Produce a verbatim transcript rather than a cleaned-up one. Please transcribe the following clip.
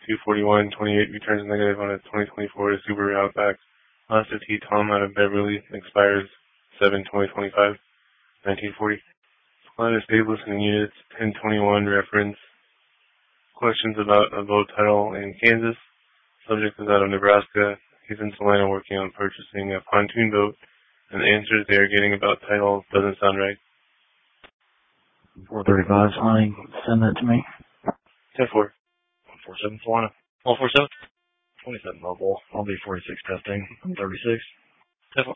two forty-one twenty-eight returns negative on a twenty twenty-four Subaru Outback. Honda T Tom out of Beverly expires seven twenty twenty-five, nineteen forty. Honda Staples and units ten twenty-one reference. Questions about a boat title in Kansas. Subject is out of Nebraska. He's in Salina working on purchasing a pontoon boat, and the answers they are getting about title doesn't sound right. four thirty-five, honey, send that to me. ten four. one four seven, Salina. one four seven? twenty-seven mobile. I'll be forty-six testing. I'm thirty-six.